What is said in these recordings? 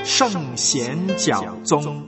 圣贤讲宗。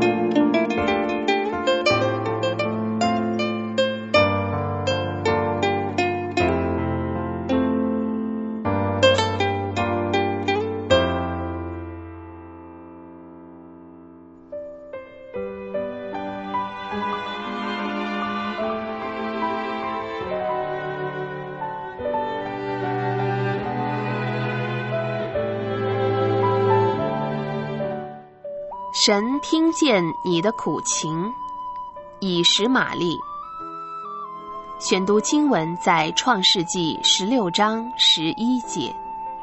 神听见你的苦情，以实玛利。选读经文在创世纪16章11节。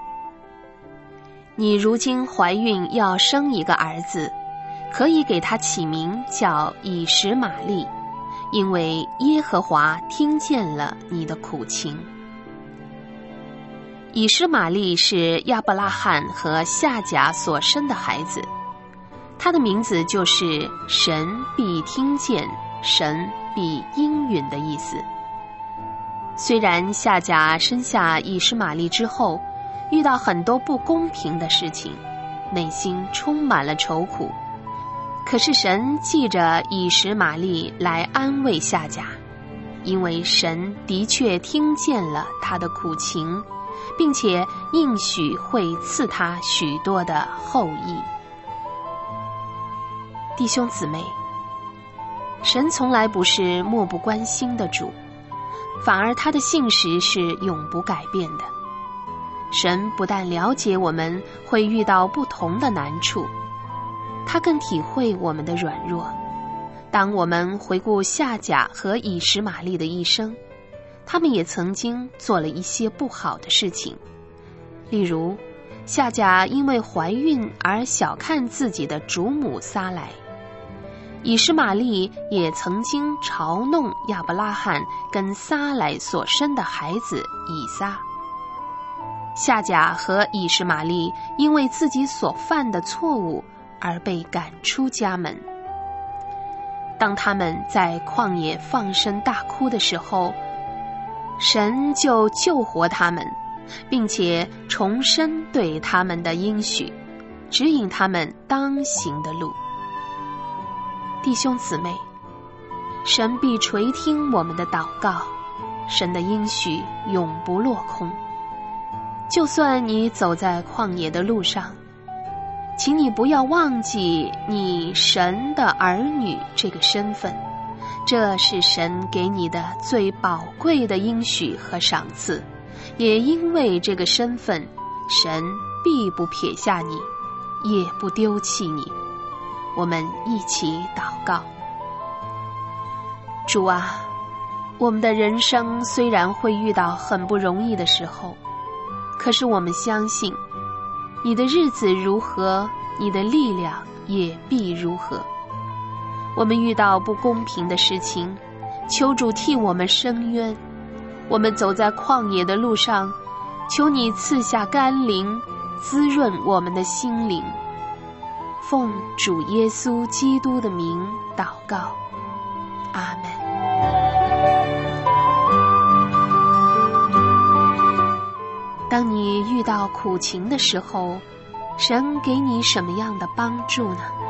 你如今怀孕要生一个儿子，可以给他起名叫以实玛利，因为耶和华听见了你的苦情。以实玛利是亚伯拉罕和夏甲所生的孩子，他的名字就是神必听见，神必应允的意思。虽然夏甲生下以实玛利之后，遇到很多不公平的事情，内心充满了愁苦，可是神记着以实玛利来安慰夏甲，因为神的确听见了他的苦情，并且应许会赐他许多的后裔。弟兄姊妹，神从来不是漠不关心的主，反而他的信实是永不改变的。神不但了解我们会遇到不同的难处，他更体会我们的软弱。当我们回顾夏甲和以实玛利的一生，他们也曾经做了一些不好的事情。例如，夏甲因为怀孕而小看自己的主母撒莱，以实玛利也曾经嘲弄亚伯拉罕跟撒莱所生的孩子以撒。夏甲和以实玛利因为自己所犯的错误而被赶出家门。当他们在旷野放声大哭的时候，神就救活他们，并且重申对他们的应许，指引他们当行的路。弟兄姊妹，神必垂听我们的祷告，神的应许永不落空。就算你走在旷野的路上，请你不要忘记你神的儿女这个身份，这是神给你的最宝贵的应许和赏赐，也因为这个身份，神必不撇下你，也不丢弃你。我们一起祷告。主啊，我们的人生虽然会遇到很不容易的时候，可是我们相信你的日子如何，你的力量也必如何。我们遇到不公平的事情，求主替我们伸冤。我们走在旷野的路上，求你赐下甘霖，滋润我们的心灵。奉主耶稣基督的名祷告，阿们。当你遇到苦情的时候，神给你什么样的帮助呢？